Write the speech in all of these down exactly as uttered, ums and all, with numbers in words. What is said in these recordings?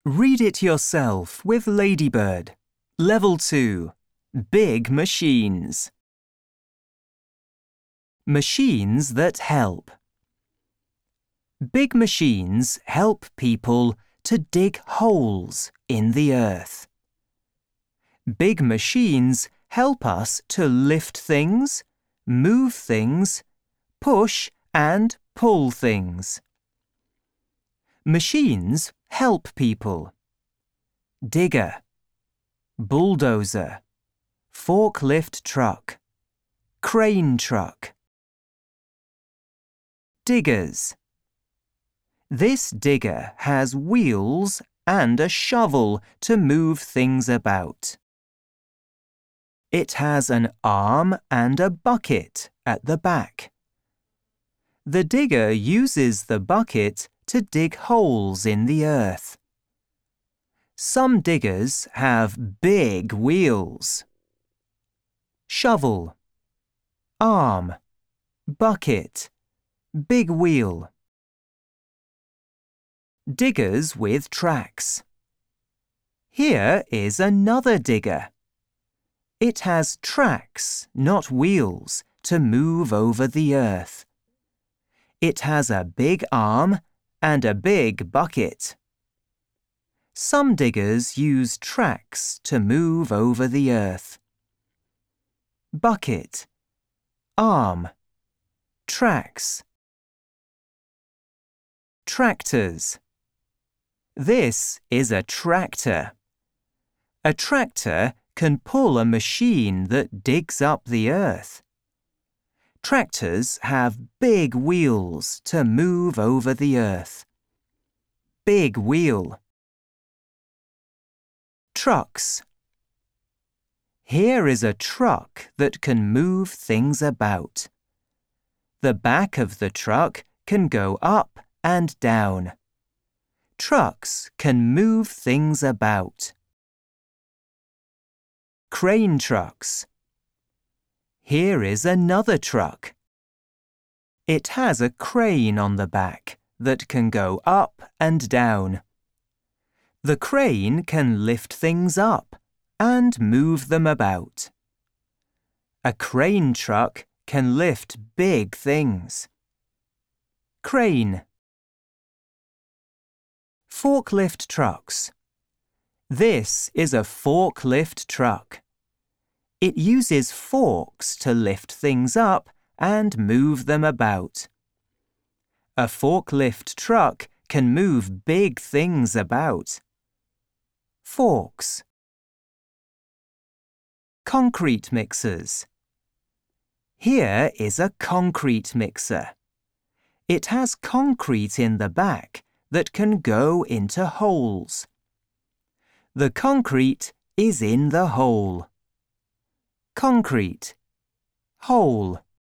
Read it yourself with Ladybird. Level two. Big machines. Machines that help. Big machines help people to dig holes in the earth. Big machines help us to lift things, move things, push and pull things. Machines help people. Digger, bulldozer, forklift truck, crane truck. Diggers. This digger has wheels and a shovel to move things about. It has an arm and a bucket at the back. The digger uses the bucket to dig holes in the earth. Some diggers have big wheels. Shovel, arm, bucket, big wheel. Diggers with tracks. Here is another digger. It has tracks, not wheels, to move over the earth. It has a big arm and a big bucket. Some diggers use tracks to move over the earth. Bucket, arm, tracks. Tractors. This is a tractor. A tractor can pull a machine that digs up the earth. Tractors have big wheels to move over the earth. Big wheel. Trucks. Here is a truck that can move things about. The back of the truck can go up and down. Trucks can move things about. Crane trucks. Here is another truck. It has a crane on the back that can go up and down. The crane can lift things up and move them about. A crane truck can lift big things. Crane. Forklift trucks. This is a forklift truck. It uses forks to lift things up and move them about. A forklift truck can move big things about. Forks. Concrete mixers. Here is a concrete mixer. It has concrete in the back that can go into holes. The concrete is in the hole. Concrete. Hole.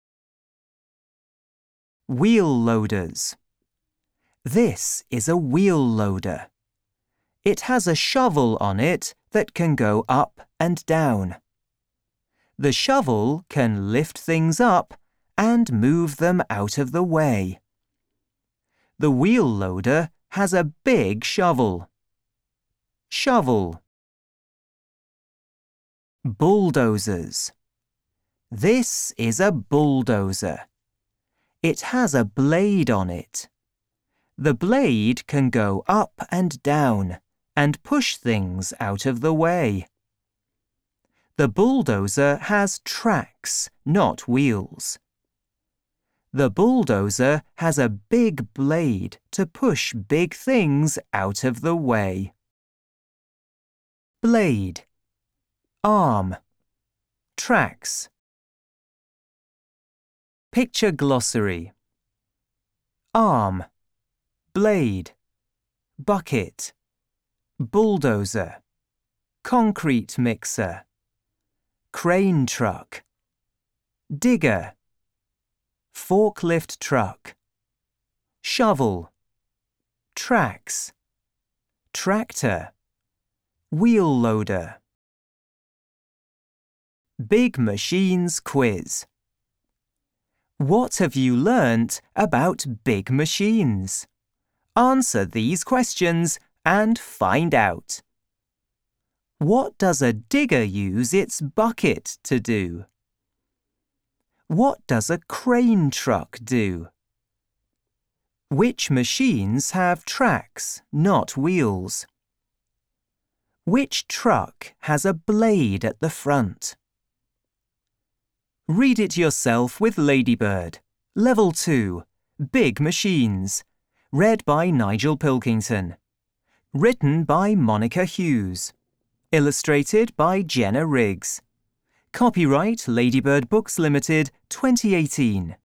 Wheel loaders. This is a wheel loader. It has a shovel on it that can go up and down. The shovel can lift things up and move them out of the way. The wheel loader has a big shovel. Shovel. Bulldozers. This is a bulldozer. It has a blade on it. The blade can go up and down and push things out of the way. The bulldozer has tracks, not wheels. The bulldozer has a big blade to push big things out of the way. Blade. Arm. Tracks. Picture glossary. Arm. Blade. Bucket. Bulldozer. Concrete mixer. Crane truck. Digger. Forklift truck. Shovel. Tracks. Tractor. Wheel loader. Big Machines Quiz. What have you learnt about big machines? Answer these questions and find out. What does a digger use its bucket to do? What does a crane truck do? Which machines have tracks, not wheels? Which truck has a blade at the front? Read it yourself with Ladybird. Level two, Big Machines. Read by Nigel Pilkington. Written by Monica Hughes. Illustrated by Jenna Riggs. Copyright Ladybird Books Limited, twenty eighteen.